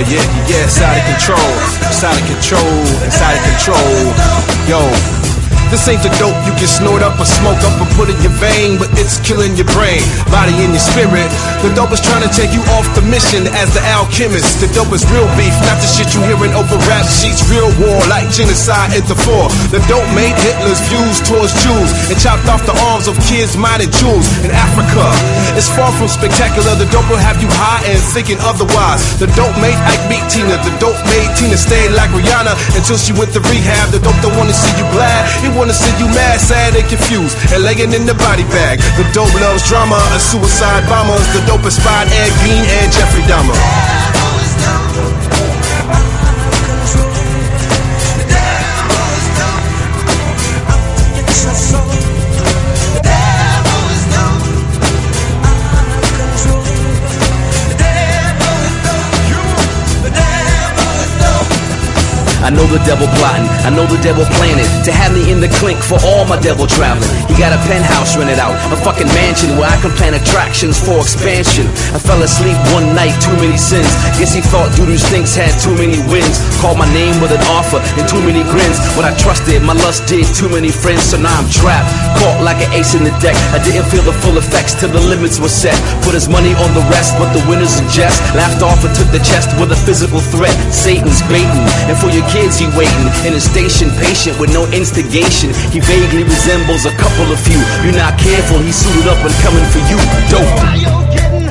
Yeah, it's out of control. It's out of control. It's out of control. Yo. This ain't the dope you can snort up or smoke up or put in your vein, but it's killing your brain, body and your spirit. The dope is trying to take you off the mission as the alchemist. The dope is real beef, not the shit you hearing over rap sheets. Real war like genocide at the fore. The dope made Hitler's views towards Jews and chopped off the arms of kids mining jewels in Africa. It's far from spectacular. The dope will have you high and thinking otherwise. The dope made Ike beat Tina. The dope made Tina stay like Rihanna until she went to rehab. The dope don't wanna see you glad. He wanna see you mad, sad, and confused, and laying in the body bag. The dope loves drama, a suicide bomber. The dope inspired Ed Gein and Jeffrey Dahmer. I know the devil plotting, I know the devil planning to have me in the clink for all my devil traveling. He got a penthouse rented out, a fucking mansion where I can plan attractions for expansion. I fell asleep one night, too many sins. Guess he thought Doodoo Stinks had too many wins. Called my name with an offer and too many grins. What I trusted, my lust did too many friends. So now I'm trapped, caught like an ace in the deck. I didn't feel the full effects till the limits were set. Put his money on the rest, but the winners are jest. Laughed off and took the chest with a physical threat. Satan's baiting, and for your kids he waiting in a station, patient with no instigation. He vaguely resembles a couple of few. You're not careful, he's suited up and coming for you. Dope.